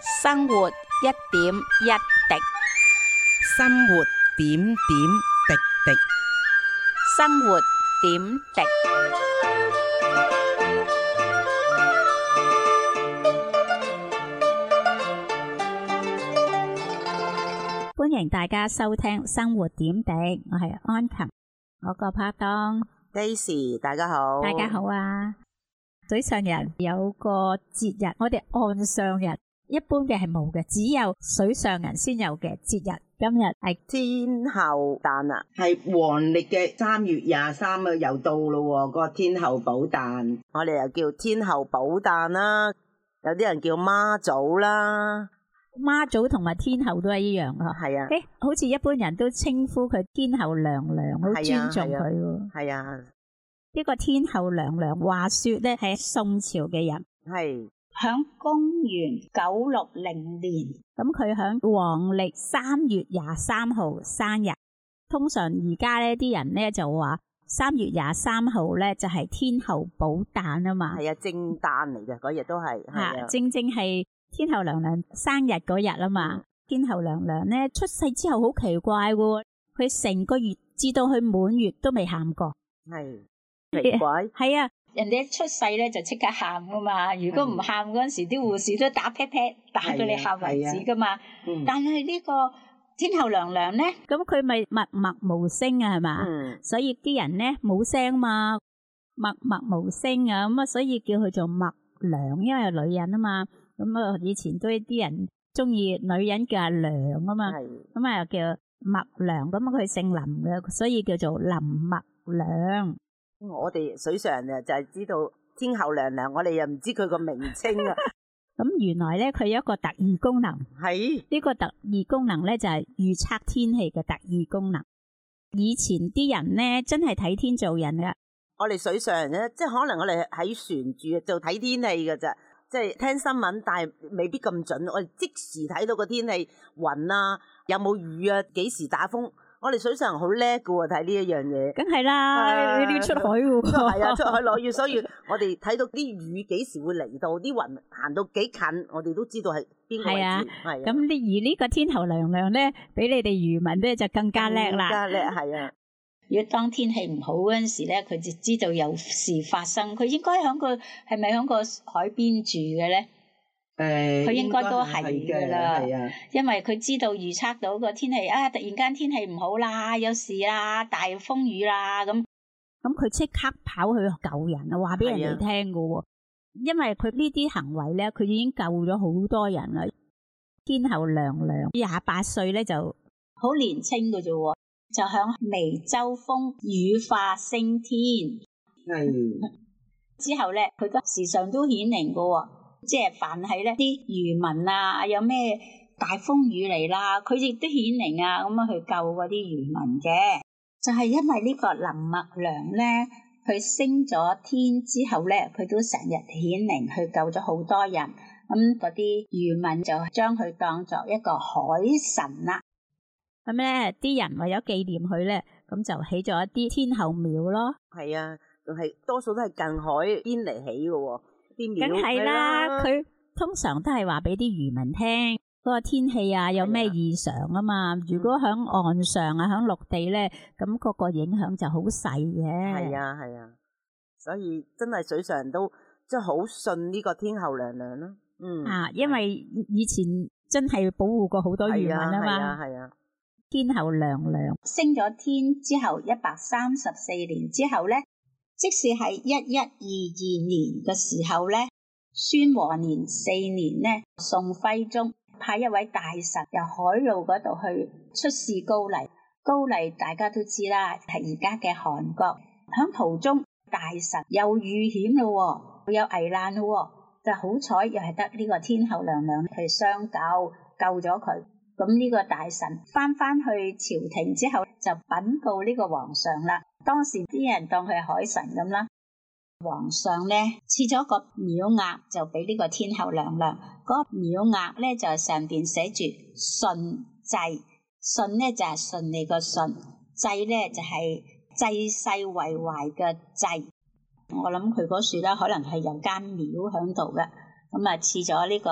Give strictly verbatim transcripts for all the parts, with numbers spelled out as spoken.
生活一點一滴， 生活點點滴滴。 生活點滴。歡迎大家收聽生活點滴，我係安琴，我個拍檔 Daisy， 大家好。 大家好啊！水上人有個節日，我哋岸上人一般嘅係冇嘅，只有水上人先有嘅節日。今日係天后誕啊，係黃曆嘅三月廿三啊，又到咯，個天后寶誕，我哋又叫天后寶誕啦，有啲人叫媽祖啦。 媽祖同埋天后都係一樣啊， 係啊， 誒，好似一般人都稱呼佢天后娘娘，好尊重佢喎。 係啊， 呢個天后娘娘話說咧係宋朝嘅人， 係響公元九六零年，咁佢響黃曆三月廿三號生日。通常而家咧啲人咧就話三月廿三號咧就係天后寶誕啊嘛。 係啊，正誕嚟嘅嗰日都係，係啊， 正正係天后娘娘生日嗰日啊嘛。天后娘娘咧出世之後好奇怪喎，佢成個月至到佢滿月都未喊過。 係奇怪。 係啊，人哋一出世咧就即刻喊噶嘛，如果唔喊嗰陣時，啲護士都打 pat pat 打到你喊為止噶嘛。但係呢個天后娘娘咧，咁佢咪默默無聲啊，係嘛？ 嗯， 所以啲人咧冇聲嘛，默默無聲啊，咁啊，所以叫佢做默娘，因為係女人啊嘛。咁啊，以前都啲人中意女人叫阿娘啊嘛，咁啊又叫默娘，咁啊佢姓林嘅，所以叫做林默娘。 我哋水上人就係知道天后娘娘，我哋又唔知佢個名稱啊。 咁原來咧佢有一個特異功能， 係呢個特異功能咧就係預測天氣嘅特異功能。以前啲人咧真係睇天做人噶， 我哋水上人咧，即係可能我哋喺船住就睇天氣噶咋，即係聽新聞，但係未必咁準。我哋即時睇到個天氣雲啊，有冇雨啊，幾時打風。我哋水上人好叻㗎喎，睇呢一樣嘢。 梗係啦，你都要出海喎。 係啊，出海落雨，所以我哋睇到啲雨幾時會嚟到，啲雲行到幾近，我哋都知道係邊個位置。係啊，係。咁呢而呢個天后娘娘咧，比你哋漁民咧就更加叻啦。更加叻，係啊。如果當天氣唔好嗰陣時咧，佢就知道有事發生。佢應該喺個係咪喺個海邊住嘅咧？誒，佢應該都係㗎啦，因為佢知道預測到個天氣啊，突然間天氣唔好啦，有事啦，大風雨啦咁，咁佢即刻跑去救人啊，話俾人哋聽㗎喎。因為佢呢啲行為咧，佢已經救咗好多人啦。天后娘娘廿八歲咧就好年青㗎啫喎，就響湄洲峰羽化升天。係之後咧，佢個時常都顯靈㗎喎。即係凡係咧啲漁民啊，有咩大風雨嚟啦，佢亦都顯靈啊，咁樣去救嗰啲漁民嘅。就係因為呢個林默娘咧，佢升咗天之後咧，佢都成日顯靈去救咗好多人。咁嗰啲漁民就將佢當作一個海神啦。咁咧啲人為咗紀念佢咧，咁就起咗一啲天后廟咯。係啊，係多數都係近海邊嚟起嘅喎。梗係啦，佢通常都係話俾啲漁民聽嗰個天氣啊，有咩異常啊嘛。如果響岸上啊，響陸地咧，咁嗰個影響就好細嘅。係啊，係啊，所以真係水上人都即係好信呢個天后娘娘咯。嗯啊，因為以前真係保護過好多漁民啊嘛。係啊，係啊。天后娘娘升咗天之後，一百三十四年之後咧。即使係一一二二年嘅時候咧，宣和年四年咧，宋徽宗派一位大臣由海路嗰度去出使高麗。高麗大家都知啦，係而家嘅韓國。響途中，大臣又遇險咯，有危難咯，就好彩又係得呢個天后娘娘去相救，救咗佢。咁呢個大臣翻翻去朝廷之後，就稟告呢個皇上啦。當時啲人當佢係海神咁啦，皇上咧賜咗個廟額就俾呢個天后娘娘。嗰、那個廟額咧就上邊寫住順濟，順咧就係順利個順，濟咧就係濟世為懷嘅濟。我諗佢嗰處咧可能係有間廟喺度嘅，咁啊賜咗呢個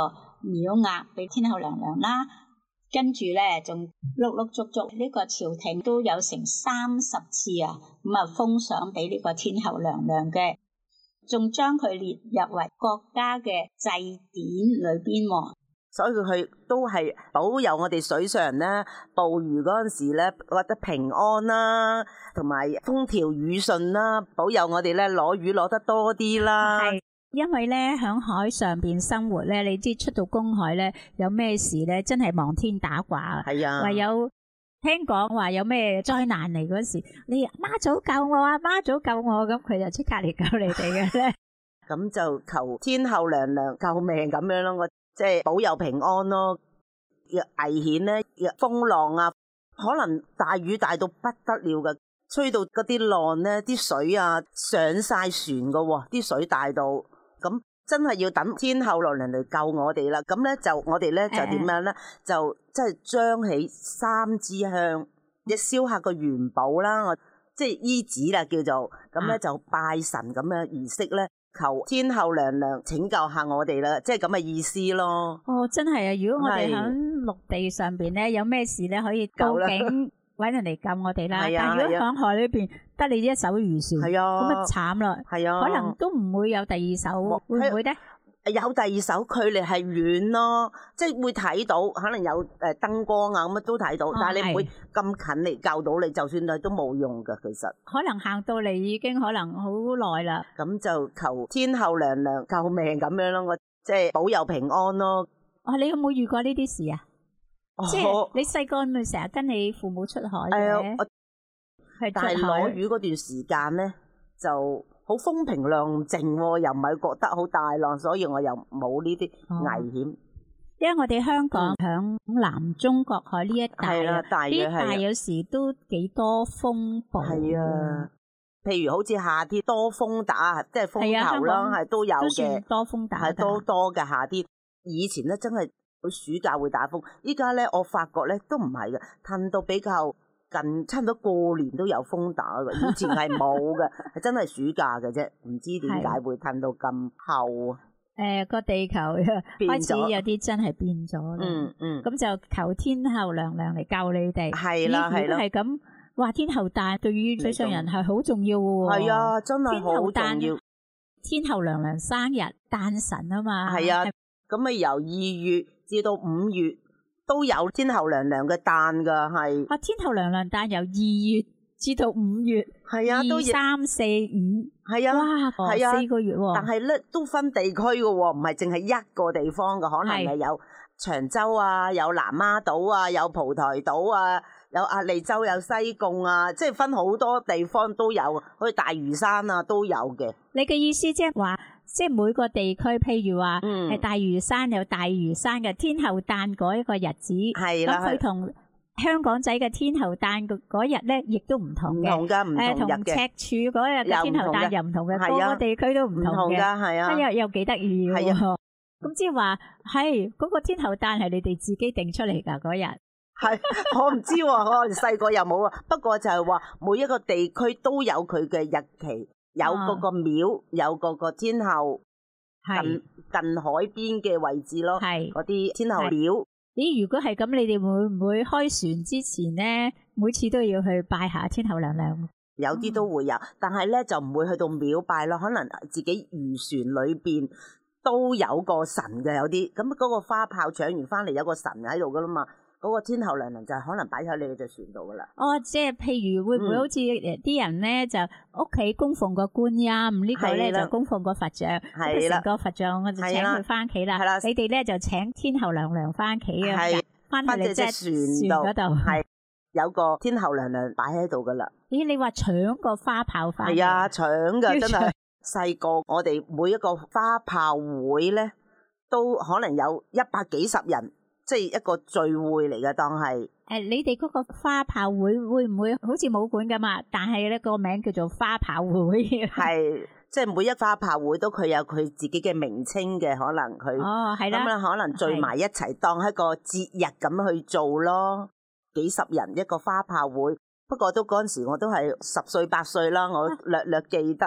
廟額俾天后娘娘啦。跟住咧，仲陸陸續續呢個朝廷都有成三十次啊，咁啊封賞俾呢個天后娘娘嘅，仲將佢列入為國家嘅祭典裏邊喎。 所以佢都係保佑我哋水上人咧捕魚嗰陣時咧，覺得平安啦，同埋風調雨順啦，保佑我哋咧攞魚攞得多啲啦。係， 因為咧響海上邊生活咧，你知出到公海咧有咩事咧，真係望天打卦啊！係啊，唯有聽講話有咩災難嚟嗰時，你媽祖救我啊，媽祖救我，咁佢就即刻嚟救你哋嘅咧。 咁就求天后娘娘救命咁樣咯，我。即係保佑平安咯，危險咧，風浪啊，可能大雨大到不得了嘅，吹到嗰啲浪咧，啲水啊上晒船噶，啲水大到，咁真係要等天后娘娘嚟救我哋啦。咁咧就我哋咧就點樣咧，就即係張起三支香，一燒下個元寶啦，我即係衣紙啦叫做，咁咧就拜神咁嘅儀式咧。求天后娘娘拯救下我哋啦，即係咁嘅意思咯。哦，真係啊！如果我哋喺陸地上邊咧，有咩事咧，可以報警搵人嚟救我哋啦。但係如果喺海裏邊得你一艘漁船，咁啊慘啦。係啊，可能都唔會有第二艘，會唔會咧？有第二手距離係遠咯，即係會睇到，可能有誒燈光啊咁啊都睇到，哦、但係你唔會咁近嚟救到你，就算你都冇用噶，其實。可能行到嚟已經可能好耐啦。咁就求天后娘娘救命咁樣咯，我即係保佑平安咯。哦，你有冇遇過呢啲事啊？哦、即係你細個咪成日跟你父母出海嘅？係、哎，但係攞魚嗰段時間咧就。好風平浪靜，又唔係覺得好大浪，所以我又冇呢啲危險。哦、因為我哋香港響南中國海呢一帶，呢、嗯、一帶有時都幾多風暴。係啊，譬如好似夏天多風打，即係風球啦，係都有嘅。多風打，係多多嘅夏天。以前咧真係暑假會打風，依家咧我發覺咧都唔係嘅，褪到比較。近差唔多過年都有風打嘅，以前係冇嘅，係真係暑假嘅啫，唔知點解會褪到咁後啊？誒，個地球開始有啲真係變咗。嗯嗯，咁就求天后娘娘嚟救你哋。係啦係啦，係咁話天后誕對於水上人係好重要嘅喎。係啊，真係好重要。天后娘娘生日誕辰啊嘛。係啊，咁啊由二月至到五月。都有天后娘娘嘅誕噶，係啊！天后娘娘誕由二月至到五月，係啊，都二三四五，係啊，哇，係啊，四個月喎。但係咧都分地區嘅喎，唔係淨係一個地方嘅，可能係有長洲啊，有南丫島啊，有蒲台島啊，有鴨脷洲，有西貢啊，即係分好多地方都有，好似大嶼山啊都有嘅。你嘅意思即係話？即係每個地區，譬如話係大嶼山有大嶼山嘅天后誕嗰一個日子，咁佢同香港仔嘅天后誕嗰日咧，亦都唔同嘅。唔同㗎，唔同日嘅。誒，同赤柱嗰日嘅天后誕又唔同嘅，個個地區都唔同嘅。係啊，又又幾得意喎。係啊，咁即係話係嗰個天后誕係你哋自己定出嚟㗎嗰日。係，我唔知喎，我細個又冇啊。不過就係話每一個地區都有佢嘅日期。有嗰個廟，哦、有嗰個天后近近海邊嘅位置咯，嗰啲天后廟。咦，如果係咁，你哋會唔會開船之前咧，每次都要去拜下天后娘娘？有啲都會有，但係咧就唔會去到廟拜咯，可能自己漁船裏邊都有個神嘅，有啲咁嗰個花炮搶完翻嚟有個神喺度噶啦嘛。嗰個天后娘娘就係可能擺喺你哋隻船度噶啦。哦，即係譬如會唔會好似誒啲人咧就屋企供奉個觀音，呢個咧就供奉個佛像，咁成個佛像我就請佢翻屋企啦。係啦，你哋咧就請天后娘娘翻屋企啊，翻去你隻船嗰度，係有個天后娘娘擺喺度噶啦。咦，你話搶個花炮翻？係啊，搶㗎真係。細個我哋每一個花炮會咧，都可能有一百幾十人。即係一個聚會嚟嘅，當係誒、呃，你哋嗰個花炮會會唔會好似武館咁啊？但係咧個名叫做花炮會，係即係每一花炮會都佢有佢自己嘅名稱嘅，可能佢哦係啦，咁啊可能聚埋一齊當一個節日咁去做咯，幾十人一個花炮會。不過都嗰陣時我都係十歲八歲啦，我略略記得。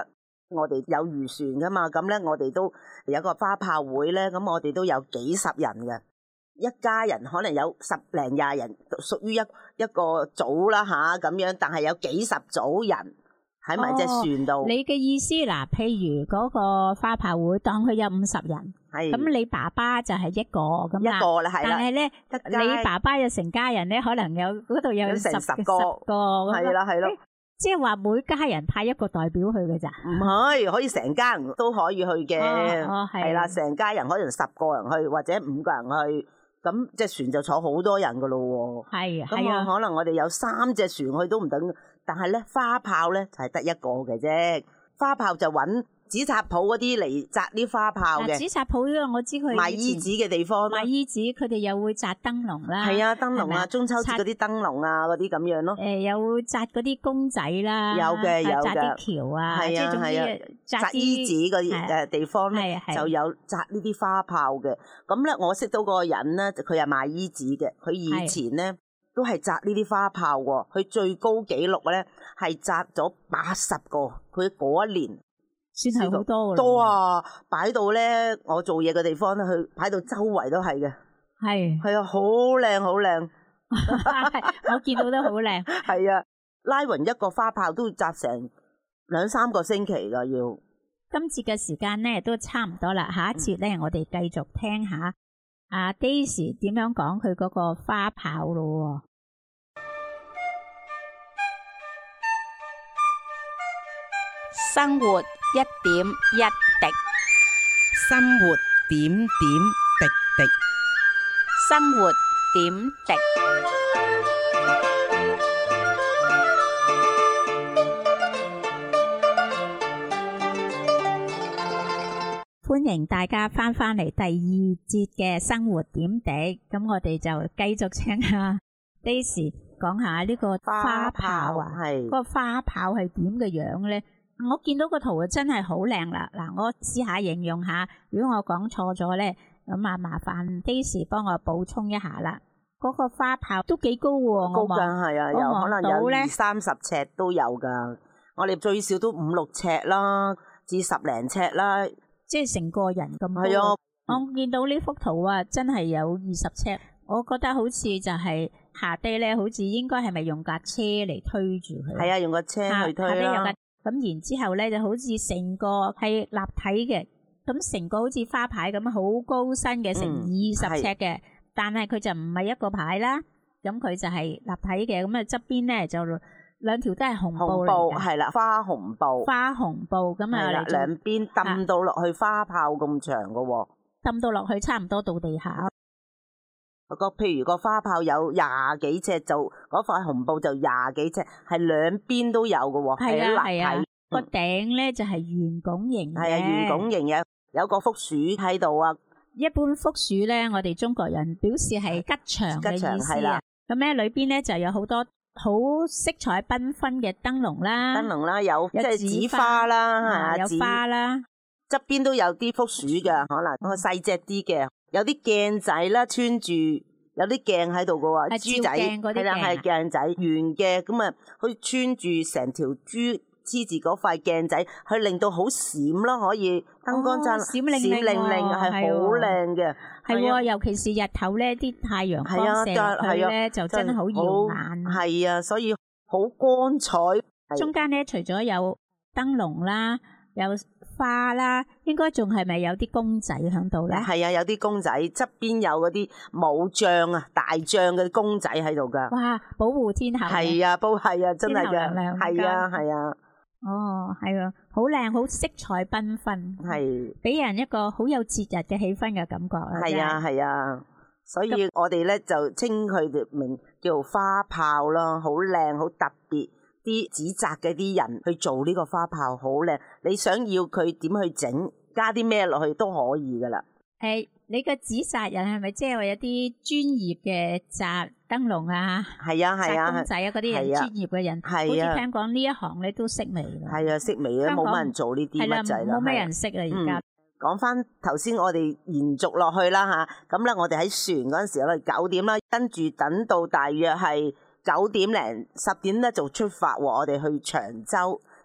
我哋有漁船噶嘛，咁咧我哋都有個花炮會咧，咁我哋都有幾十人嘅，一家人可能有十零廿人，屬於一一個組啦吓咁樣，但係有幾十組人喺埋隻船度。 哦，你嘅意思嗱，譬如嗰個花炮會當佢有五十人，咁你爸爸就係一個咁啦， 一個啦，係啦。 但係咧，你爸爸有成家人咧，可能有嗰度有十成十個， 係啦係咯。 即係話每家人派一個代表去嘅咋？ 唔係，可以成家人都可以去嘅，係啦，成家人可能十個人去或者五個人去，咁隻船就坐好多人噶咯喎。係啊，咁啊可能我哋有三隻船去都唔等，但係咧花炮咧就係得一個嘅啫，花炮就揾紙紮鋪嗰啲嚟紮啲花炮嘅。紙紮鋪呢個我知佢賣衣紙嘅地方，賣衣紙佢哋又會紮燈籠啦。係啊，燈籠啊，中秋節嗰啲燈籠啊，嗰啲咁樣咯。誒，又會紮嗰啲公仔啦，有嘅有嘅，紮啲橋啊，即係總之紮衣紙嗰誒地方咧，就有紮呢啲花炮嘅。咁咧，我識到嗰個人咧，佢係賣衣紙嘅，佢以前咧都係紮呢啲花炮喎。佢最高紀錄咧係紮咗八十個，佢嗰一年。算係好多㗎，多啊！擺到咧，我做嘢嘅地方咧，佢擺到周圍都係嘅。係係啊，好靚好靚，我見到都好靚。係啊，拉勻一個花炮都紮成兩三個星期㗎要。今次嘅時間咧都差唔多啦，下一節咧我哋繼續聽下阿 Daisy 點樣講佢嗰個花炮咯。 生活一點一滴， 生活點點滴滴， 生活點滴。 歡迎大家翻返嚟第二節嘅生活點滴，咁我哋就繼續請下 Daisy 講下呢個花炮啊，係個花炮係點嘅樣咧？我見到個圖啊，真係好靚啦！嗱，我試下形容下，如果我講錯咗咧，咁啊麻煩 Daisy 幫我補充一下啦。嗰個花炮都幾高喎，高㗎係啊，有可能有二三十尺都有㗎。我哋最少都五六尺啦，至十零尺啦，即係成個人咁高。係啊，我見到呢幅圖啊，真係有二十尺，我覺得好似就係下低咧，好似應該係咪用架車嚟推住佢？係啊，用個車去推啦。咁然之後咧，就好似成個係立體嘅，咁成個好似花牌咁好高身嘅，成二十尺嘅，但係佢就唔係一個牌啦，咁佢就係立體嘅，咁啊側邊咧就兩條都係紅布嚟嘅，係啦，花紅布，花紅布咁啊，兩邊揼到落去花炮咁長嘅喎，揼到落去差唔多到地下。個譬如個花炮有廿幾尺，就嗰塊紅布就廿幾尺，係兩邊都有嘅喎，係啊係啊。個頂咧就係圓拱形嘅，係啊圓拱形嘅，有個福鼠喺度啊。一般福鼠咧，我哋中國人表示係吉祥嘅意思啊。咁咧裏邊咧就有好多好色彩繽紛嘅燈籠啦，燈籠啦，有即係紙花啦，有花啦，側邊都有啲福鼠嘅，可能個細隻啲嘅。有啲鏡仔啦，穿住有啲鏡喺度嘅喎，珠仔係啦，係鏡仔圓嘅，咁啊，佢穿住成條珠黐住嗰塊鏡仔，佢令到好閃咯，可以燈光燦閃靈閃靈靈，係好靚嘅。係喎，尤其是日頭咧，啲太陽光射落去咧，就真係好耀眼。係啊，所以好光彩。中間咧，除咗有燈籠啦，有花啦，應該仲係咪有啲公仔喺度咧？係啊，有啲公仔，側邊有嗰啲武將啊、大將嘅公仔喺度噶。哇！保護天后。係啊，保係啊，真係嘅。係啊，係啊。哦，係啊，好靚，好色彩繽紛，係俾人一個好有節日嘅氣氛嘅感覺啊！係啊，係啊，所以我哋咧就稱佢哋名叫花炮咯，好靚，好特別。啲紙紮嘅啲人去做呢個花炮好靚，你想要佢點去整，加啲咩落去都可以噶啦。誒，你個紙紮人係咪即係話有啲專業嘅紮燈籠啊？係啊係啊，紮公仔啊嗰啲人專業嘅人，好似聽講呢一行你都識微啦。係啊，識微啊，冇乜人做呢啲乜滯啦。冇乜人識啊而家。講翻頭先，我哋延續落去啦吓，咁咧我哋喺船嗰陣時，我哋九點啦，跟住等到大約係九點零十點咧就出發喎，我哋去長洲，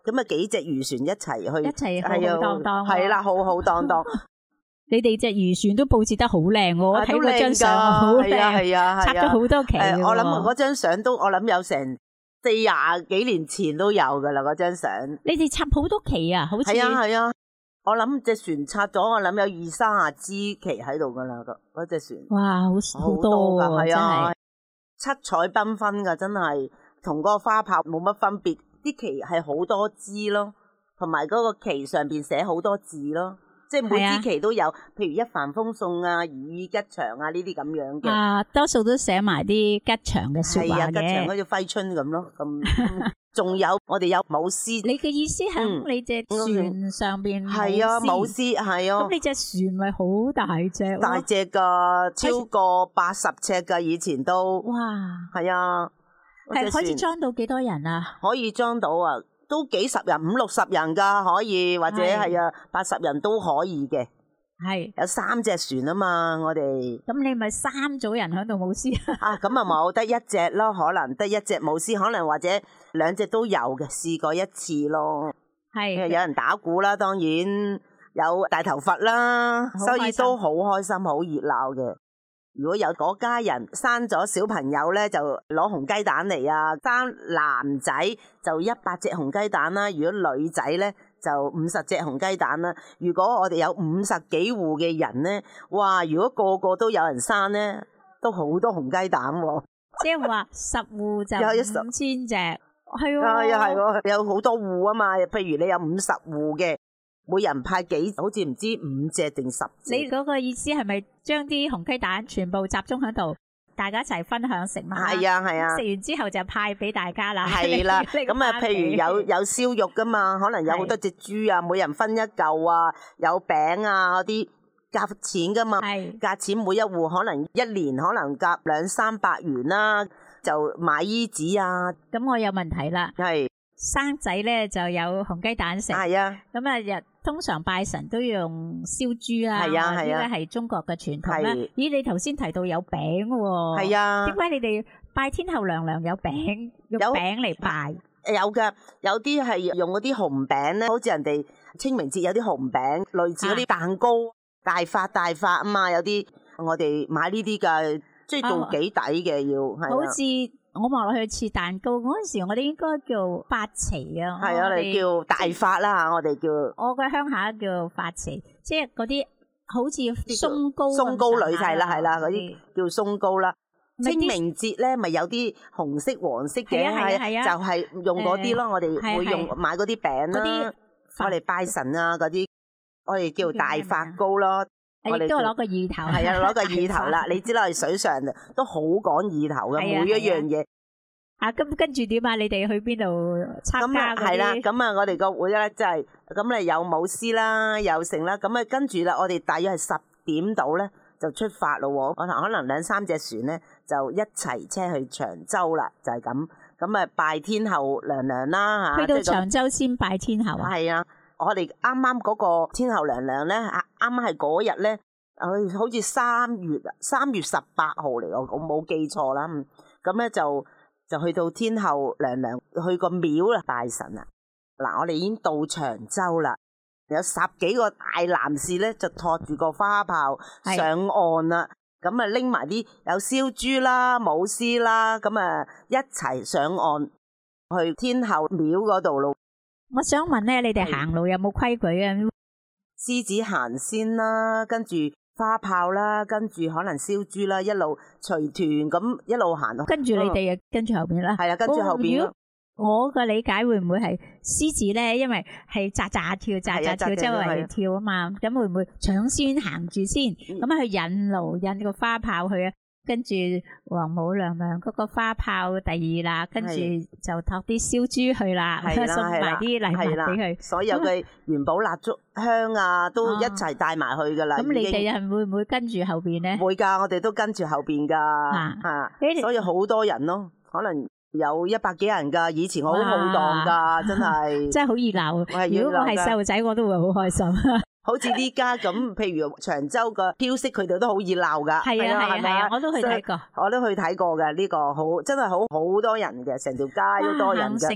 咁啊幾隻漁船一齊去， 一齊浩浩蕩蕩， 係啦，浩浩蕩蕩。 你哋隻漁船都佈置得好靚喎，我睇嗰張相好靚， 係啊， 插咗好多旗。 我諗嗰張相都，我諗有成四廿幾年前都有噶啦，嗰張相。 你哋插好多旗啊，好似係啊係啊，我諗隻船插咗，我諗有二三十支旗喺度噶啦，嗰隻船。 哇，好好多噶，係啊， 七彩繽紛噶，真係同嗰個花炮冇乜分別。啲旗係好多支咯，同埋嗰個旗上邊寫好多字咯。即係每支旗都有，譬如一帆風順啊、如意吉祥啊呢啲咁樣嘅。啊， 多數都寫埋啲吉祥嘅説話嘅。係啊， 吉祥好似揮春咁咯。咁仲有我哋有舞獅。 你嘅意思係你隻船上邊係啊，舞獅係啊。 咁你隻船咪好大隻？ 大隻㗎，超過八十尺㗎，以前都。哇！係啊。 係可以裝到幾多人啊？ 可以裝到啊！都幾十人，五六十人噶，可以或者係啊八十人都可以嘅。係有三隻船啊嘛，我哋。咁你咪三組人喺度舞獅啊？咁啊冇得一隻咯，可能得一隻舞獅，可能或者兩隻都有嘅，試過一次咯。係有人打鼓啦，當然有大頭佛啦，所以都好開心，好熱鬧嘅。如果有嗰家人生咗小朋友咧，就攞紅雞蛋嚟啊！生男仔就一百隻紅雞蛋啦，如果女仔咧就五十隻紅雞蛋啦。如果我哋有五十幾戶嘅人咧，哇！如果個個都有人生咧，都好多紅雞蛋喎。 即係話十戶就五千隻，係喎。 係啊係喎，有好多戶啊嘛。譬如你有五十戶嘅。每人派幾，好似唔知五隻定十隻。你嗰個意思係咪將啲紅雞蛋全部集中喺度，大家一齊分享食物？ 係啊係啊。食完之後就派俾大家啦。 係啦。咁啊，譬如有有燒肉噶嘛，可能有好多隻豬啊，每人分一嚿啊，有餅啊嗰啲夾錢噶嘛。係。夾錢每一戶可能一年可能夾兩三百元啦，就買衣紙啊。 咁我有問題啦。係。生仔咧就有紅雞蛋食。係啊。咁啊日。通常拜神都要用燒豬啦，係啊係啊，呢個係中國嘅傳統啦。咦，你頭先提到有餅喎，係啊，點解你哋拜天后娘娘有餅，用餅嚟拜？ 有噶，有啲係用嗰啲紅餅咧，好似人哋清明節有啲紅餅，類似嗰啲蛋糕，大發大發啊嘛，有啲我哋買呢啲噶，即係做幾抵嘅要，係啊。好似我望落去似蛋糕嗰陣時，我哋應該叫發旗啊。係啊，我哋叫大發啦嚇，我哋叫。我嘅鄉下叫發旗，即係嗰啲好似鬆糕。鬆糕女係啦係啦，嗰啲叫鬆糕啦。清明節咧，咪有啲紅色黃色嘅，係係啊，就係用嗰啲咯。我哋會用買嗰啲餅啦，我哋拜神啊嗰啲，我哋叫大發糕咯。 我哋都攞個意頭， 係啊，攞個意頭啦。你知啦，我哋水上都好講意頭嘅，每一樣嘢。 啊，咁跟住點啊？你哋去邊度參加嗰啲？ 係啦，咁啊，我哋個會咧，即係咁咧，有舞獅啦，有成啦。咁啊，跟住啦，我哋大約係十點到咧就出發咯。我可能可能兩三隻船咧就一齊車去長洲啦，就係咁。咁啊，拜天后娘娘啦嚇。 去到長洲先拜天后啊？ 係啊。我哋啱啱嗰個天后娘娘咧，啱啱係嗰日咧，誒好似三月三月十八號嚟，我我冇記錯啦。咁咧就就去到天后娘娘去個廟啦拜神啦。嗱，我哋已經到長洲啦，有十幾個大男士咧就托住個花炮上岸啦。咁啊拎埋啲有燒豬啦、舞獅啦，咁啊一齊上岸去天后廟嗰度咯。 我想問咧，你哋行路有冇規矩啊？ 獅子行先啦，跟住花炮啦，跟住可能燒豬啦，一路隨團咁一路行。跟住你哋啊，跟住後邊啦。係啊，跟住後邊。我嘅理解會唔會係獅子咧？因為係扎扎跳、扎扎跳周圍跳啊嘛，咁會唔會搶先行住先？咁啊去引路引個花炮去啊？跟住王母娘娘嗰個花炮第二啦，跟住就托啲燒豬去啦，送埋啲禮物俾佢。所有嘅元寶蠟燭香啊，都一齊帶埋去噶啦。咁你哋係會唔會跟住後邊咧？會噶，我哋都跟住後邊噶，吓，所以好多人咯，可能有一百幾人噶。以前我好浩蕩噶，真係真係好熱鬧。如果我係細路仔，我都會好開心。好似呢家咁，譬如長洲個飄色，佢哋都好熱鬧噶。係啊係啊，我都去睇過，我都去睇過嘅。呢個好真係好好多人嘅，成條街都多人嘅。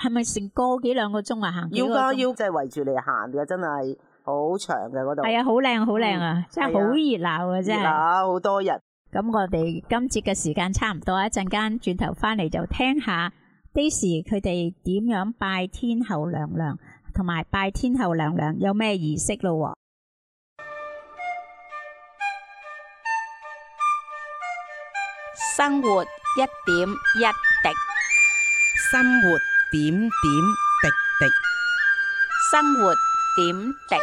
係咪成個幾兩個鐘啊？行要噶，要即係圍住嚟行嘅，真係好長嘅嗰度。 係啊，好靚好靚啊，真係好熱鬧啊，真係。 熱鬧好多人。 咁我哋今節嘅時間差唔多，一陣間轉頭翻嚟就聽下 Daisy 佢哋點樣拜天后娘娘，同埋拜天后娘娘有咩儀式咯。 生活一點一滴， 生活點點滴滴， 生活點滴。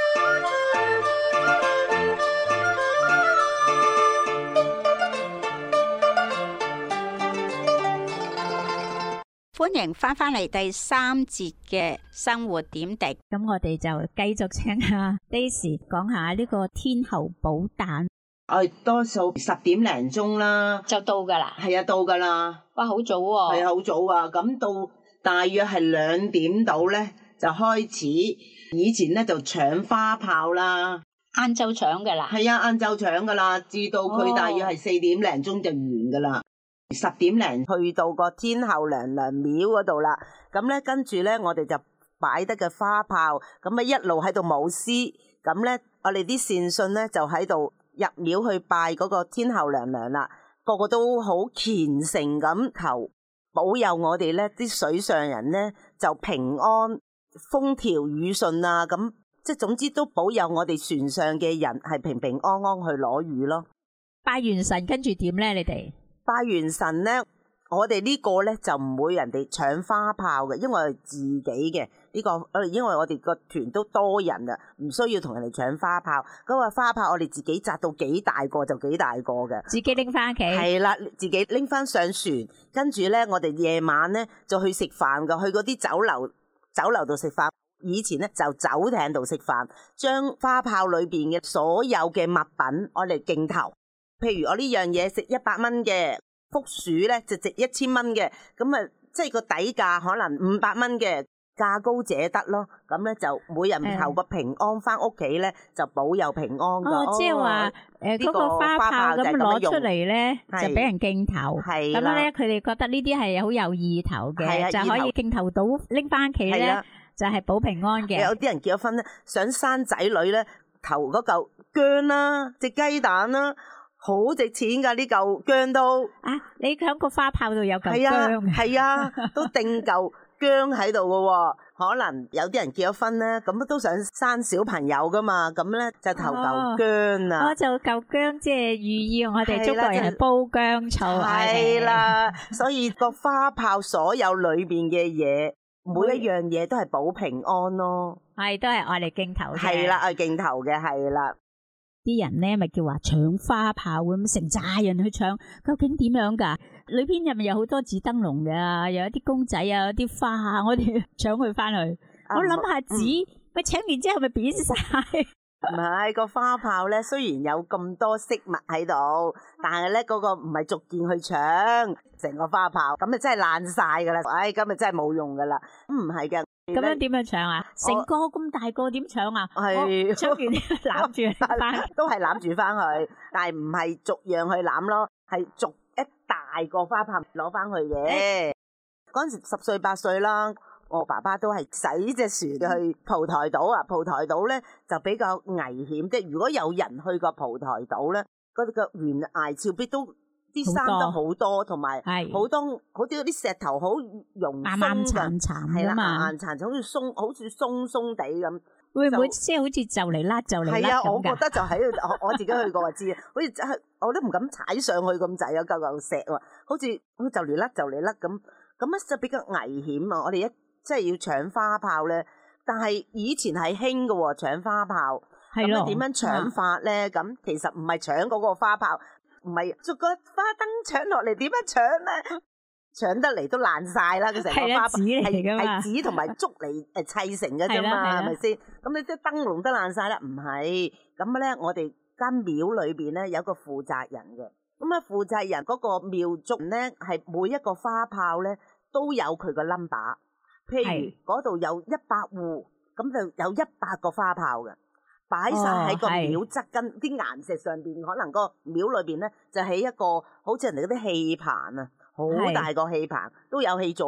歡迎翻返嚟第三節嘅生活點滴。 咁我哋就繼續請下 Daisy 講下呢個天后寶誕。 我哋多數十點零鐘啦， 就到噶啦。 係啊，到噶啦。 哇，好早喎。 係啊，好早啊。咁到大約係兩點到咧，就開始。以前咧就搶花炮啦， 晏晝搶噶啦。 係啊，晏晝搶噶啦，至到佢大約係四點零鐘就完噶啦。十點零去到個天后娘娘廟嗰度啦，咁咧跟住咧我哋就擺得嘅花炮，咁啊一路喺度舞獅，咁咧我哋啲善信咧就喺度入廟去拜嗰個天后娘娘啦，個個都好虔誠咁求保佑我哋咧啲水上人咧就平安風調雨順啊，咁即係總之都保佑我哋船上嘅人係平平安安去攞魚咯。 拜完神跟住點咧？你哋？ 拜完神咧，我哋呢個咧就唔會人哋搶花炮嘅，因為我哋自己嘅呢個，我哋因為我哋個團都多人啊，唔需要同人哋搶花炮。嗰個花炮我哋自己紮到幾大個就幾大個嘅， 自己拎翻屋企。係啦，自己拎翻上船，跟住咧我哋夜晚咧就去食飯噶，去嗰啲酒樓酒樓度食飯。以前咧就酒艇度食飯，將花炮裏邊嘅所有嘅物品我哋競投。譬如我呢樣嘢值一百蚊嘅，福薯咧就值一千蚊嘅，咁啊即係個底價可能五百蚊嘅，價高者得咯。咁咧就每人求個平安翻屋企咧，就保佑平安。 哦，即係話誒嗰個花炮咁攞出嚟咧，就俾人競投。係咁樣咧，佢哋覺得呢啲係好有意頭嘅，就可以競投到拎翻屋企咧，就係保平安嘅。 有啲人結咗婚咧，想生仔女咧，投嗰嚿薑啦，隻雞蛋啦。好值錢噶呢嚿薑都啊！你喺個花炮度有嚿薑， 係啊，都定嚿薑喺度噶。可能有啲人結咗婚咧，咁都想生小朋友噶嘛，咁咧就投嚿薑啊。 我就嚿薑即係寓意我哋中國人係煲薑醋。 係啦，所以個花炮所有裏邊嘅嘢，每一樣嘢都係保平安咯。 係都係愛嚟競投嘅。 係啦，愛競投嘅係啦。 啲人咧咪叫話搶花炮咁，成扎人去搶，究竟點樣噶？裏邊入面有好多紙燈籠嘅，有一啲公仔啊，有啲花啊，我哋搶佢翻去。啊、我諗下紙，咪、嗯、搶完之後咪扁晒。 唔係個花炮咧，雖然有咁多飾物喺度，但係咧嗰個唔係逐件去搶，成個花炮咁啊真係爛晒噶啦！唉，咁啊真係冇用噶啦。咁唔係嘅。 咁樣點樣搶啊？成個咁大個點搶啊？ 係搶完攬住翻， 都係攬住翻去，但係唔係逐樣去攬咯，係逐一大個花炮攞翻去嘅。嗰陣時十歲八歲啦，我爸爸都係洗隻船去蒲台島啊。蒲台島咧就比較危險，即係如果有人去過蒲台島咧，嗰啲嘅懸崖峭壁都。啲山都好多，同埋好多，好似嗰啲石頭好溶鬆嘅，係啦，硬殘殘，好似鬆，好似鬆鬆地咁。 會唔會即係好似就嚟甩就嚟甩咁㗎？ 係啊，我覺得就喺度，我我自己去過就知，好似真係我都唔敢踩上去咁滯啊！嚿嚿石喎，好似好似就嚟甩就嚟甩咁，咁咧就比較危險啊！我哋一即係要搶花炮咧，但係以前係興嘅喎，搶花炮。係咯。咁點樣搶法咧？咁其實唔係搶嗰個花炮。唔係逐個花燈搶落嚟，點樣搶咧？搶得嚟都爛晒啦！佢成個花炮係係紙同埋竹嚟誒砌成嘅啫嘛，係咪先？咁你啲燈籠都爛晒啦，唔係咁咧？我哋間廟裏邊咧有個負責人嘅，咁啊負責人嗰個廟祝咧係每一個花炮咧都有佢個 number， 譬如嗰度有一百戶，咁就有一百個花炮嘅。擺晒喺個廟側跟啲岩石上邊，可能個廟裏邊咧就起一個好似人哋嗰啲戲棚啊，好大個戲棚，都有戲做噶喎。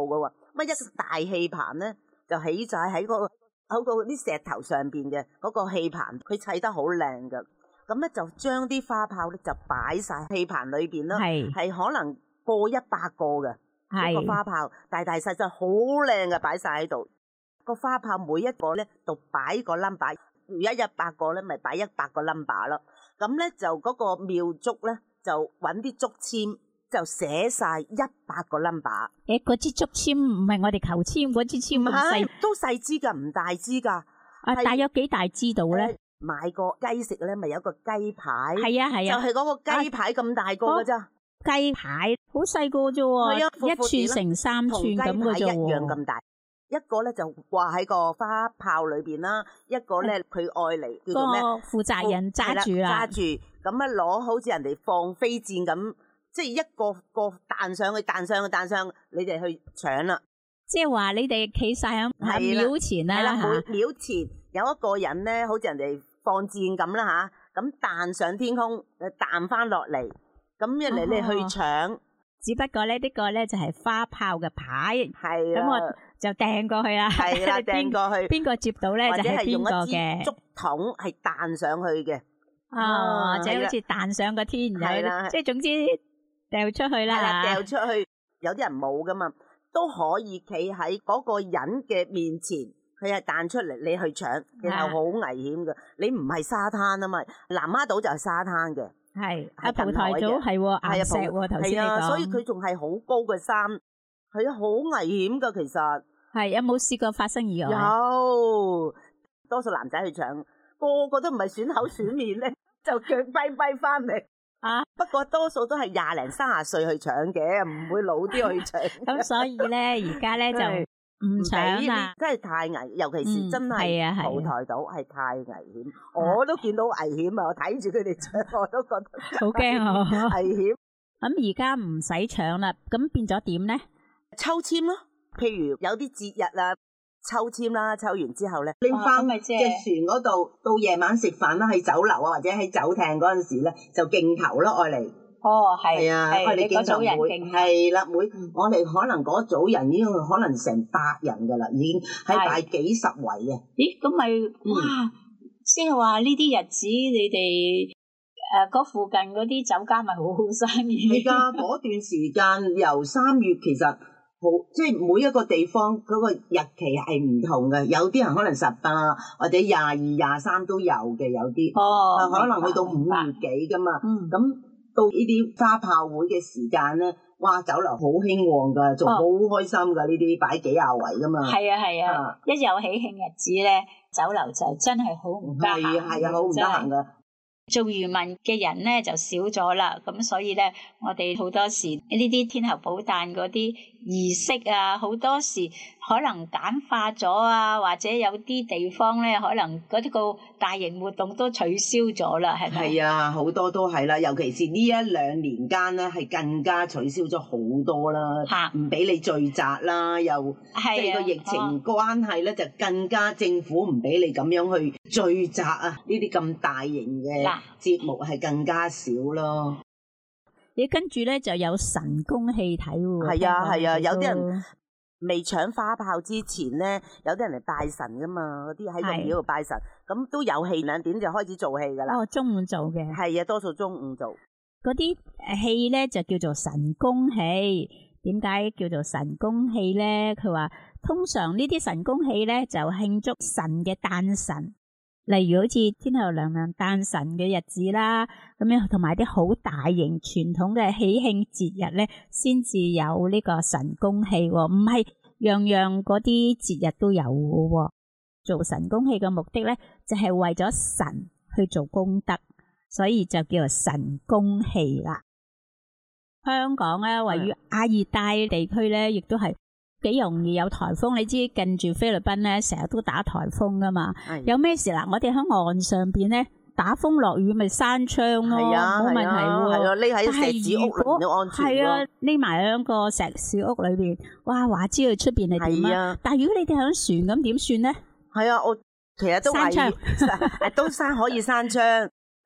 乜一個大氣棚咧就起晒喺嗰個喺個啲石頭上邊嘅嗰個氣棚，佢砌得好靚噶。咁咧就將啲花炮咧就擺晒氣棚裏邊啦，係係可能過一百個嘅一個花炮，大大細細好靚嘅擺晒喺度。個花炮每一個咧就擺個 number， 如果一百個咧咪擺一百個 number 咯。咁咧就嗰個廟祝咧就揾啲竹籤就寫晒一百個 number。 誒，嗰支竹籤唔係我哋求籤嗰支籤咁細， 都細支噶，唔大支噶。 啊，大約幾大支度咧？ 買個雞食咧，咪有個雞排， 係啊係啊， 就係嗰個雞排咁大個噶咋。 雞排好細個啫喎，一寸乘三寸咁嘅啫喎， 一樣咁大。一個咧就掛喺個花炮裏邊啦，一個咧佢愛嚟叫做咩？ 負責人揸住啦， 揸住咁樣攞，好似人哋放飛箭咁，即係一個個彈上去，彈上去，彈上，你哋去搶啦。 即係話你哋企晒喺廟前啦， 係啦，廟前有一個人咧，好似人哋放箭咁啦吓，咁彈上天空，誒彈翻落嚟，咁人哋你去搶。 只不過咧，呢個咧就係花炮嘅牌， 係咁我就掟過去啦， 係啦，掟過去， 邊個接到咧就係邊個嘅。 竹筒係彈上去嘅， 啊，或者好似彈上個天，係啦，即係總之掉出去啦， 係啦，掉出去，有啲人冇噶嘛，都可以企喺嗰個人嘅面前，佢係彈出嚟，你去搶，其實好危險噶。你唔係沙灘啊嘛，南丫島就係沙灘嘅。 係啊，蒲台島係岩石喎，頭先你講， 所以佢仲係好高嘅山，係啊，好危險噶。其實係有冇試過發生意外？ 有，多數男仔去搶，個個都唔係選口選面咧，就腳跛跛翻嚟啊。不過多數都係廿零三十歲去搶嘅，唔會老啲去搶。 咁所以咧，而家咧就唔搶啦， 真係太危，尤其是真係蒲台島係太危險，我都見到危險啊！我睇住佢哋搶，我都覺得好驚啊！ 危險。 咁而家唔使搶啦，咁變咗點咧？ 抽籤咯，譬如有啲節日啊，抽籤啦，抽完之後咧， 拎翻隻船嗰度，到夜晚食飯啦，喺酒樓啊或者喺酒廳嗰陣時咧，就競投咯，愛嚟。 哦，係， 係啊，我哋嗰組人勁，係啦，每我哋可能嗰組人已經可能成百人噶啦，已經係擺幾十圍嘅。 咦，咁咪哇，即係話呢啲日子你哋誒嗰附近嗰啲酒家咪好好生意。 係噶，嗰段時間由三月其實好，即係每一個地方嗰個日期係唔同嘅，有啲人可能十八或者廿二、廿三都有嘅，有啲哦，可能去到五月幾噶嘛，咁。到呢啲花炮會嘅時間咧，哇！酒樓好興旺噶，仲好開心噶，呢啲擺幾廿圍噶嘛。 係啊係啊，啊一有喜慶日子咧，酒樓就真係好唔得閒。 係啊係啊，好唔得閒噶。 做漁民嘅人咧就少咗啦，咁所以咧，我哋好多時呢啲天后寶誕嗰啲儀式啊，好多時可能簡化咗啊，或者有啲地方咧，可能嗰啲個大型活動都取消咗啦，係咪？ 係啊，好多都係啦，尤其是呢一兩年間咧，係更加取消咗好多啦，唔俾你聚集啦，又即係個疫情關係咧，就更加政府唔俾你咁樣去聚集啊，呢啲咁大型嘅節目係更加少咯。 你跟住咧就有神功戲睇喎。 係啊係啊，有啲人未搶花炮之前咧，有啲人嚟拜神噶嘛，嗰啲喺個廟度拜神，咁都有戲兩點就開始做戲噶啦。 哦，中午做嘅。係啊，多數中午做。 嗰啲戲咧就叫做神功戲。點解叫做神功戲咧？佢話通常呢啲神功戲咧就慶祝神嘅誕辰。例如好似天后娘娘誕辰嘅日子啦，咁樣同埋啲好大型傳統嘅喜慶節日咧，先至有呢個神功戲，唔係樣樣嗰啲節日都有嘅。做神功戲嘅目的咧，就係為咗神去做功德，所以就叫做神功戲啦。香港咧，位於亞熱帶地區咧，亦都係幾容易有颱風，你知近住菲律賓咧，成日都打颱風噶嘛。有咩事嗱？我哋喺岸上邊咧，打風落雨咪閂窗咯，冇問題喎。 係啊，匿喺石屎屋裏邊都安全。 係啊，匿埋喺個石屎屋裏邊，哇！話知佢出邊係點啊？但係如果你哋喺船咁點算咧？ 係啊，我其實都閂窗，都閂可以閂窗。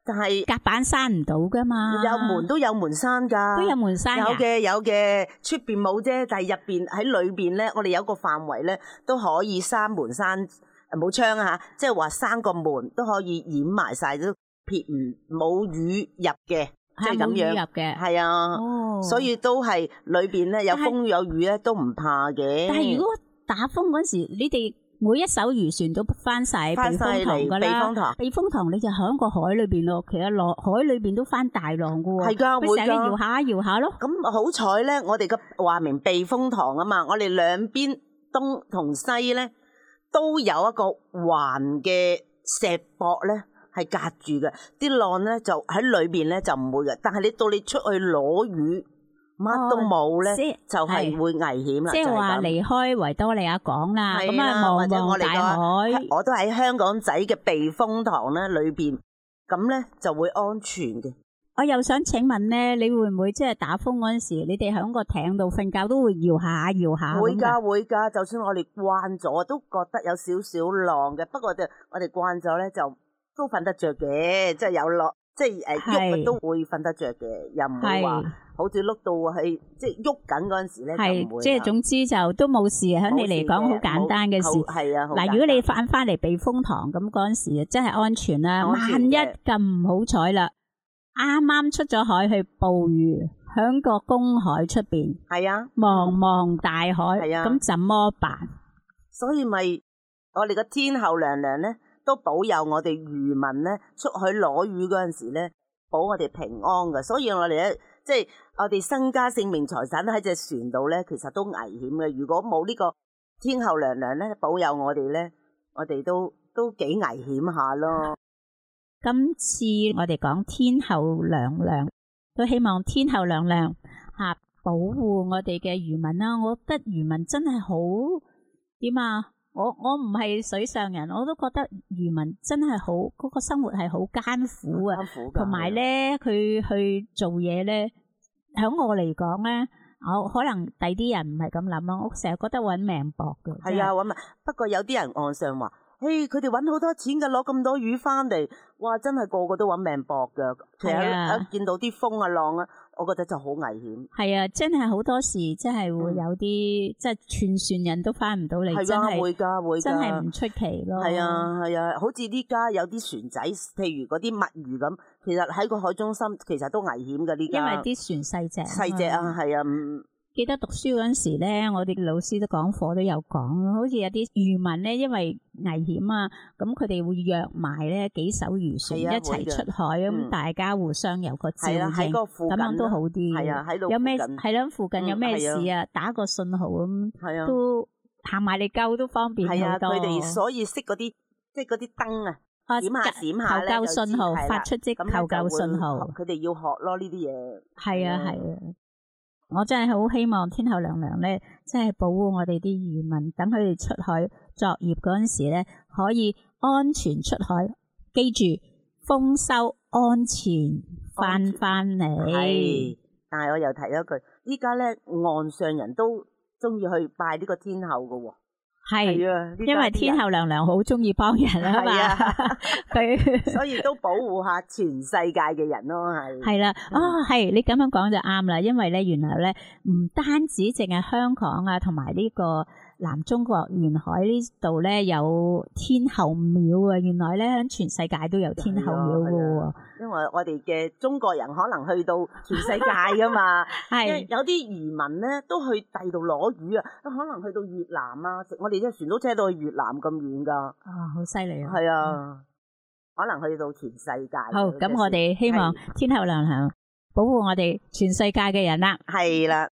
但係夾板閂唔到噶嘛， 有門都有門閂㗎， 都有門閂有嘅有嘅，出邊冇啫，但係入邊喺裏邊咧，我哋有個範圍咧都可以閂門閂，冇窗啊，即係話閂個門都可以掩埋晒，都撇唔冇雨入嘅，即係咁樣入嘅， 係啊，哦、所以都係裏邊咧有風有雨咧都唔怕嘅。 但係如果打風嗰時，你哋每一艘漁船都翻晒避風塘噶啦，避風塘，避風塘你就響個海裏邊咯。其實落海裏邊都翻大浪噶喎， 係噶會噶， 搖下搖下咯。 咁好彩咧，我哋嘅話明避風塘啊嘛，我哋兩邊東同西咧都有一個環嘅石膊咧係隔住嘅，啲浪咧就喺裏邊咧就唔會嘅。但係你到你出去攞魚，乜都冇咧，哦、就係會危險啦。 即係話離開維多利亞港啦，咁啊望望大海。 我都喺香港仔嘅避風塘咧裏邊，咁咧就會安全嘅。 我又想請問咧，你會唔會即係打風嗰陣時，你哋喺個艇度瞓覺都會搖下搖下？ 會㗎會㗎，就算我哋慣咗，都覺得有少少浪嘅。不過就我哋慣咗咧，就都瞓得着嘅，即係有落。即係誒喐都會瞓得着嘅，又唔會話好似碌到係即係喐緊嗰陣時咧就唔會。即係總之就都冇事，喺你嚟講好簡單嘅事。係啊，嗱，如果你翻翻嚟避風塘咁嗰陣時，真係安全啦。萬一咁唔好彩啦，啱啱出咗海去捕魚，響個公海出邊，係啊，茫茫大海，係啊，咁怎麼辦？所以咪我哋個天后娘娘咧，都保佑我哋漁民咧出去攞魚嗰陣時咧，保我哋平安㗎。所以我哋咧，即係我哋身家性命財產喺隻船度咧，其實都危險嘅。如果冇呢個天后娘娘咧保佑我哋咧，我哋都都幾危險下咯。今次我哋講天后娘娘，都希望天后娘娘吓保護我哋嘅漁民啦。我覺得漁民真係好點啊！我我唔係水上人，我都覺得漁民真係好嗰個生活係好艱苦啊，同埋咧佢去做嘢咧，響我嚟講咧，我可能第啲人唔係咁諗啊，我成日覺得搵命搏嘅。係啊，搵命。不過有啲人岸上話，嘿，佢哋搵好多錢㗎，攞咁多魚翻嚟，哇，真係個個都搵命搏㗎。其實一見到啲風啊浪啊，我覺得就好危險。係啊，真係好多時，真係會有啲、嗯、即係全船人都翻唔到嚟，真係會㗎會㗎，真係唔出奇咯。係啊係啊，好似呢家有啲船仔，譬如嗰啲墨魚咁，其實喺個海中心其實都危險㗎呢家。因為啲船細隻，細隻啊，係啊。嗯記得讀書嗰陣時咧，我哋老師都講課都有講，好似有啲漁民咧，因為危險啊，咁佢哋會約埋咧幾艘漁船一齊出海，咁、嗯、大家互相有個照應，咁樣都好啲。係啊，喺度有咩係咯？附近有咩事啊？打個信號咁，都行埋嚟救都方便好多。佢哋所以識嗰啲即係嗰啲燈啊，閃下閃下咧，求救信號發出即求救信號。佢哋要學咯呢啲嘢。係啊係啊。我真係好希望天后娘娘咧，真係保護我哋啲漁民，等佢哋出海作業嗰陣時咧，可以安全出海。記住，豐收安全翻翻嚟。係，但係我又提咗一句，依家咧岸上人都中意去拜呢個天后噶喎。係啊，因為天后娘娘好中意幫人啊嘛，佢所以都保護下全世界嘅人咯，係。係啦，啊係，你咁樣講就啱啦，因為咧原來咧唔單止淨係香港啊，同埋呢個南中國沿海呢度咧有天后廟啊，原來咧喺全世界都有天后廟噶喎。因為我哋嘅中國人可能去到全世界噶嘛，係有啲漁民咧都去第度攞魚啊，可能去到越南啊，我哋隻船都車到去越南咁遠噶。啊，好犀利啊！係啊，嗯、可能去到全世界。好，咁我哋希望天后娘娘保護我哋全世界嘅人啦。係啦。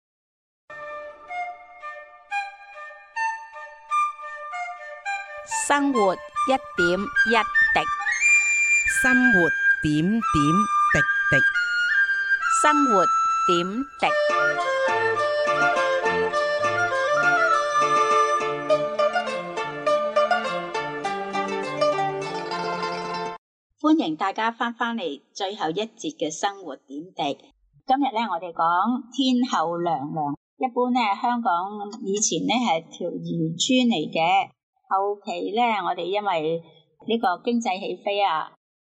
生活一點一滴，生活點點滴滴， 生活點滴。歡迎大家翻返嚟最後一節嘅生活點滴。今日咧，我哋講天后娘娘。一般咧，香港以前咧係條漁村嚟嘅。後期咧，我哋因為呢個經濟起飛啊，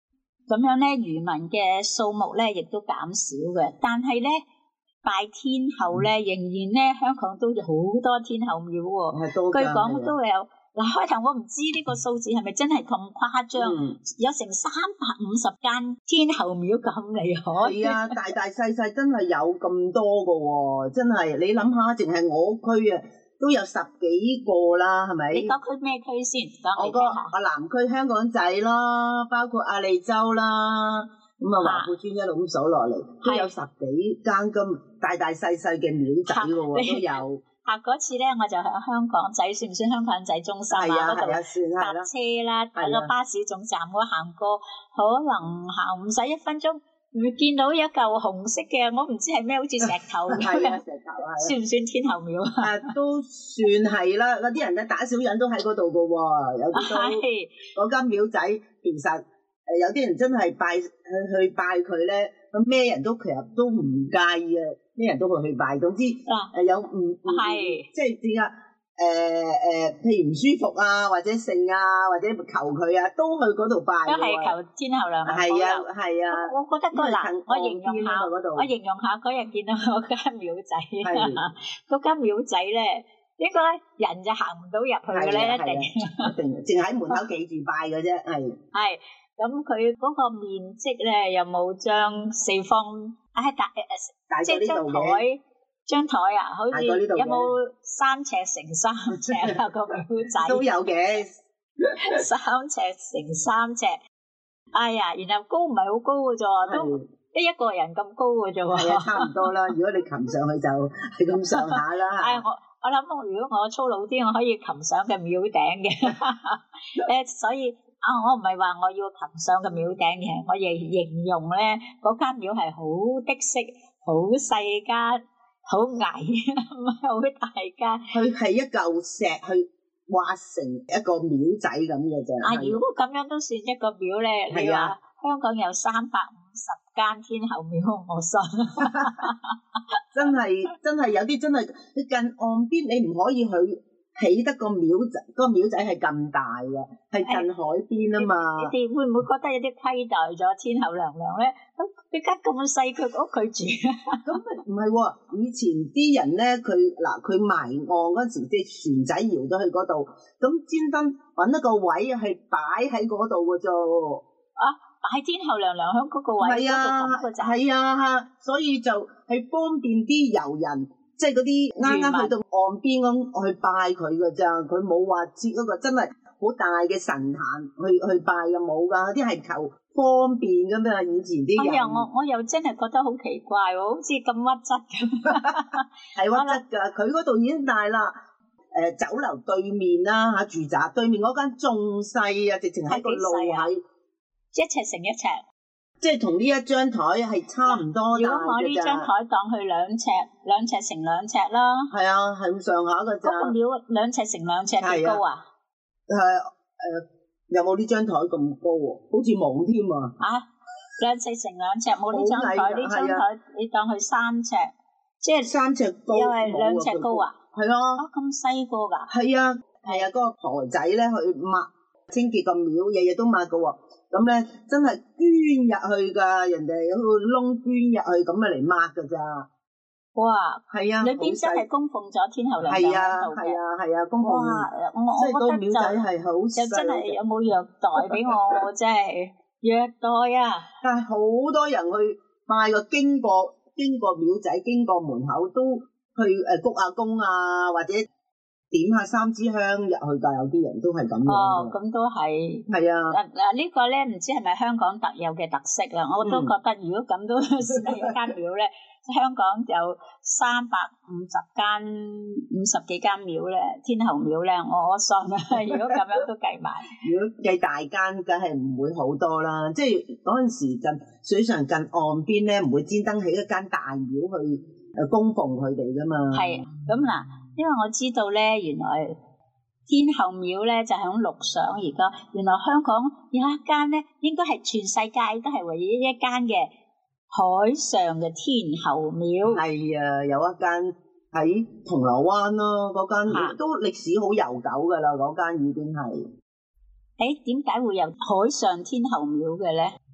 咁樣咧漁民嘅數目咧亦都減少嘅，但係咧拜天后咧仍然咧香港都有好多天后廟喎，據講都有。嗱，開頭我唔知呢個數字係咪真係咁誇張，嗯、有成三百五十間天后廟咁厲害。 係啊，大大細細真係有咁多㗎喎，真係你諗下，淨係我區啊都有十幾個啦，係咪？ 你嗰區咩區先？ 我個我南區香港仔啦，包括亞利州啦，咁啊華富村一路咁數落嚟，都有十幾間咁大大細細嘅廟仔㗎喎，都有。 啊！嗰次咧，我就喺香港仔，算唔算香港仔中心啊？嗰度搭車啦，喺個巴士總站我行過，可能行唔使一分鐘，會見到一嚿紅色嘅，我唔知係咩，好似石頭咁樣。 係啊，石頭啊， 算唔算天后廟啊？ 誒，都算係啦。嗰啲人咧打小人都喺嗰度㗎喎，有啲都嗰間廟仔，其實誒有啲人真係拜去去拜佢咧，咁咩人都其實都唔介意啊。啲人都會去拜，總之誒有唔唔即係點啊？誒誒，譬如唔舒服啊，或者性啊，或者求佢啊，都去嗰度拜。 都係求天后娘娘保佑。係啊係啊。我覺得個嗱，我形容下，我形容下嗰日見到嗰間廟仔，嗰間廟仔咧，應該人就行唔到入去嘅咧，一定一定，淨喺門口企住拜嘅啫，係。係， 咁佢嗰個面積咧，有冇將四方？啊，大誒，即係張台，張台啊，好似有冇三尺乘三尺啊個廟仔？ 都有嘅， 三尺乘三尺。哎呀，然後高唔係好高嘅啫，都得一個人咁高嘅啫喎。 係啊，差唔多啦。如果你擒上去就係咁上下啦。 哎，我我諗，如果我粗魯啲，我可以擒上嘅廟頂嘅。誒，所以。啊！我唔係話我要擒上個廟頂嘅，我亦形容咧嗰間廟係好的式、好細間、好矮，唔係好大間。 佢係一嚿石去挖成一個廟仔咁嘅啫。 啊！如果咁樣都算一個廟咧，你話香港有三百五十間天后廟，我信。 真係真係有啲真係，你近岸邊你唔可以去。起得個廟仔，個廟仔係咁大嘅，係近海邊啊嘛。 你哋會唔會覺得有啲虧待咗天后娘娘咧？咁佢間咁細佢屋佢住啊？ 咁唔係喎，以前啲人咧，佢嗱佢埋岸嗰時，即係船仔搖咗去嗰度，咁專登揾一個位係擺喺嗰度嘅啫。 啊，擺天后娘娘喺嗰個位嗰度咁嘅咋？ 係啊，所以就係方便啲遊人。即係嗰啲啱啱去到岸邊咁去拜佢㗎咋，佢冇話設嗰個真係好大嘅神壇去去拜嘅冇㗎，啲係求方便㗎嘛。以前啲人， 我又我我又真係覺得好奇怪喎，好似咁屈質咁。 係屈質㗎，佢嗰度已經大啦。誒酒樓對面啦嚇，住宅對面嗰間仲細啊，直情喺個路喺一尺乘一尺。 即係同呢一張台係差唔多大嘅咋。如果我呢張台當佢兩尺，兩尺乘兩尺啦。 係啊，係咁上下嘅咋。 嗰個廟兩尺乘兩尺幾高啊？ 係誒，有冇呢張台咁高喎？好似冇添啊！ 啊，兩尺乘兩尺冇呢張台，呢張台你當佢三尺，即係三尺高， 又係兩尺高啊？ 係啊。 啊，咁細個㗎？ 係啊，係啊，嗰個婆仔咧去抹清潔個廟，日日都抹㗎喎。咁咧真係捐入去㗎，人哋有個窿捐入去咁啊嚟抹㗎咋。 哇！ 係啊， 裏邊真係供奉咗天后娘娘喺度嘅。 係啊，係啊，係啊，供奉。 哇！我我覺得就就真係有冇虐待俾我？我真係虐待啊！ 但係好多人去拜個，經過經過廟仔，經過門口都去誒鞠下躬啊，或者點下三支香入去㗎，有啲人都係咁樣。 哦，咁都係。係啊。 嗱嗱，呢個咧唔知係咪香港特有嘅特色啦？我都覺得，如果咁都係一間廟咧，香港有三百五十間、五十幾間廟咧，天后廟咧，我我信啊！如果咁樣都計埋， 如果計大間，梗係唔會好多啦。即係嗰陣時近水上近岸邊咧，唔會專登起一間大廟去誒供奉佢哋㗎嘛。係。 咁嗱。因為我知道咧，原來天后廟咧就喺陸上而家，原來香港有一間咧，應該係全世界都係唯一一間嘅海上嘅天后廟。 係啊，有一間喺銅鑼灣咯，嗰間都歷史好悠久㗎啦，嗰間已經係。 誒，點解會有海上天后廟嘅咧？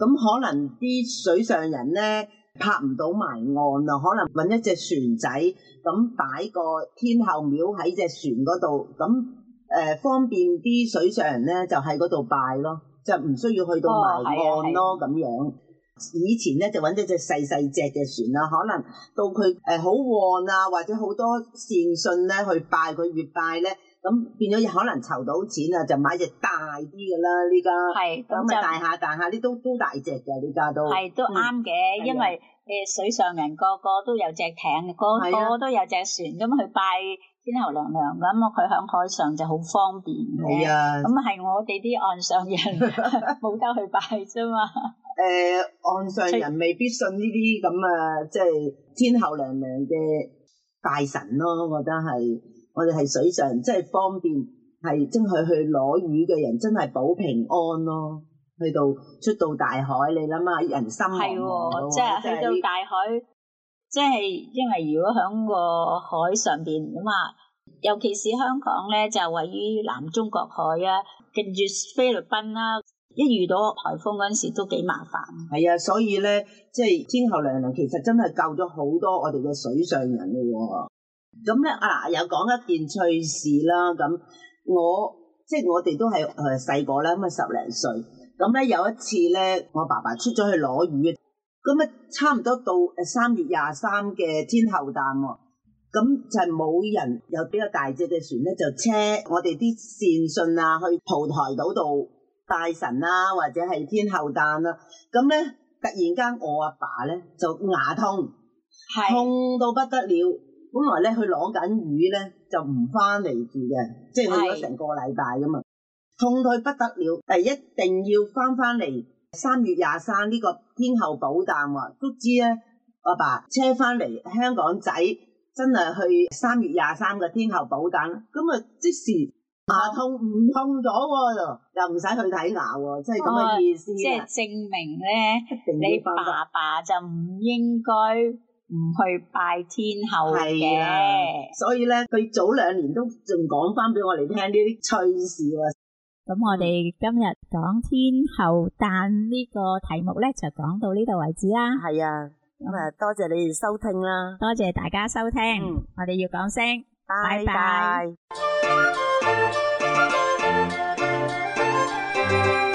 咁可能啲水上人咧泊唔到埋岸啊，可能揾一隻船仔咁擺個天后廟喺隻船嗰度，咁誒、呃、方便啲水上人咧就喺嗰度拜咯，就唔需要去到埋岸咯咁、哦、樣。以前咧就揾咗隻細細隻嘅船啦，可能到佢誒好旺啊，或者好多善信咧去拜佢，越拜咧咁變咗可能籌到錢啊，就買隻大啲嘅啦。呢家係咁啊，大下大下啲都都大隻嘅，呢家都係都啱嘅、嗯，因為誒水上人個個都有隻艇，個個都有隻船，咁去拜天后娘娘咁，佢響海上就好方便嘅。咁係我哋啲岸上人冇得去拜啫嘛。 誒、呃，岸上人未必信呢啲咁啊，即係天后娘娘嘅大神咯。我覺得係，我哋係水上，即係方便，係真係去攞魚嘅人，真係保平安咯。去到出到大海，你諗下人心惶惶， 即係去到大海，即係因為如果響個海上邊咁啊，尤其是香港咧，就位於南中國海啊，近住菲律賓啦。一遇到颱風嗰陣時都幾麻煩。 係啊，所以咧，即係天后娘娘其實真係救咗好多我哋嘅水上人嘅喎。咁咧啊，又講一件趣事啦。咁我即係我哋都係誒細個啦，咁啊十零歲。咁咧有一次咧，我爸爸出咗去攞魚，咁啊差唔多到誒三月廿三嘅天后誕喎。咁就係冇人有比較大隻嘅船咧，就車我哋啲善信啊去蒲台島度拜神啦、啊，或者係天后誕啦，咁咧突然間我阿爸咧就牙痛，痛到不得了。本來咧佢攞緊魚咧就唔翻嚟住嘅，即係去咗成個禮拜噶嘛，痛到不得了。誒，一定要翻翻嚟三月廿三呢個天后寶誕喎，都知咧。阿爸車翻嚟香港仔，真係去三月廿三嘅天后寶誕，咁啊即時。牙痛唔痛咗喎，又唔使去睇牙喎，即係咁嘅意思、哦。 即係證明咧，你爸爸就唔應該唔去拜天后嘅。 所以咧，佢早兩年都仲講翻俾我哋聽呢啲趣事喎。 咁我哋今日講天后誕呢個題目咧，就講到呢度為止啦。 係啊，咁啊，多謝你哋收聽啦， 多謝大家收聽。嗯、我哋要講聲拜拜。拜拜。